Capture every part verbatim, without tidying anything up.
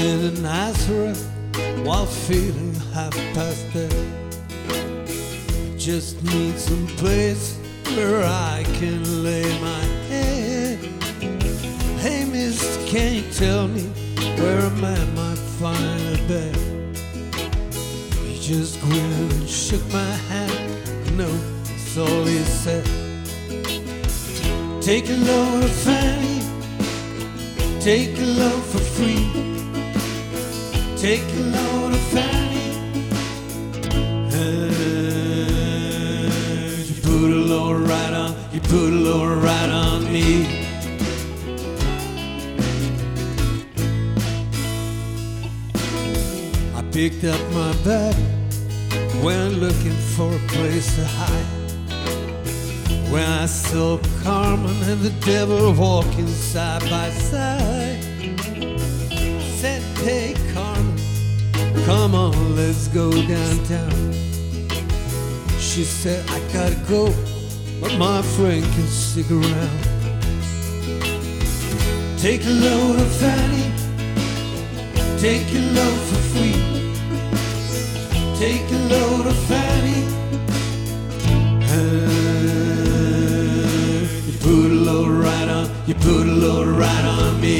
in a Nazareth while feeling half past dead. Just need some place where I can lay my head. Hey mister, can you tell me where a man might find a bed? He just grinned and shook my hand. No, that's all he said. Take a load of Fanny, take a load for free. Take a load of Fanny, and you put a load right on, you put a load right on me. I picked up my bag, went looking for a place to hide. When I saw Carmen and the devil walking side by side, I said, hey Carmen, come on, let's go downtown. She said, I gotta go, but my friend can stick around. Take a load of Fanny, take a load for free. Take a load of Fanny, and you put a load right on, you put a load right on me.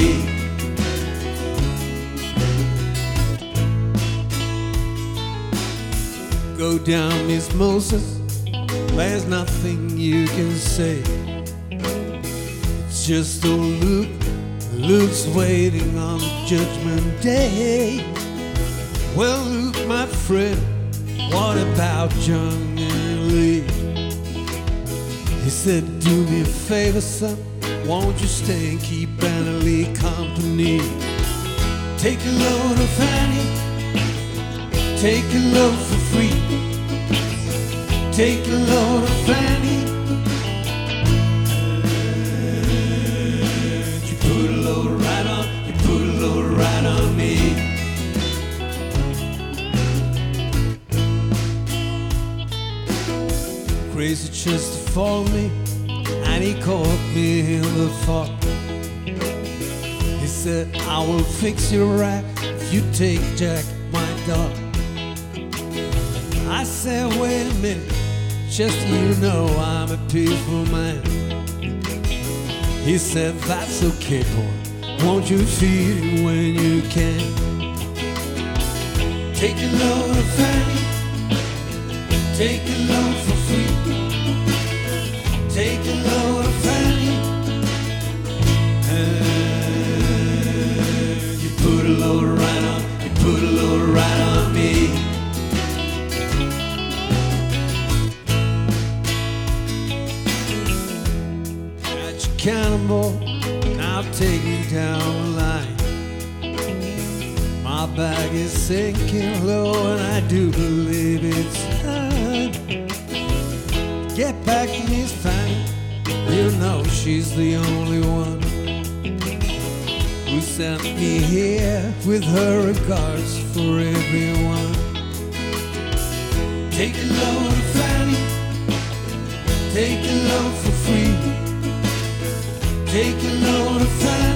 Go down, Miss Moses, there's nothing you can say. It's just old Luke, Luke's waiting on the judgment day. Well, Luke, my friend, what about John and Lee? He said, do me a favor, son, won't you stay and keep Anna Lee company? Take a load of Fanny, take a load for free. Take a load of Fanny, and you put a load right on, you put a load right on me. Crazy just to follow me, and he caught me in the fog. He said, I will fix your rack if you take Jack, my dog. I said, wait a minute, just so you know I'm a peaceful man. He said, that's okay, boy, won't you feed it when you can? Take a load of Fanny, take a load for free. Take a load of Fanny, and you put a load right on, you put a load right on me. Got your cannonball, now taking down the line. My bag is sinking low, and I do believe it's time. Get back, Miss Fanny, you know she's the only one who sent me here with her regards for everyone. Take a load of Fanny, take a load for free. Take a load of Fanny.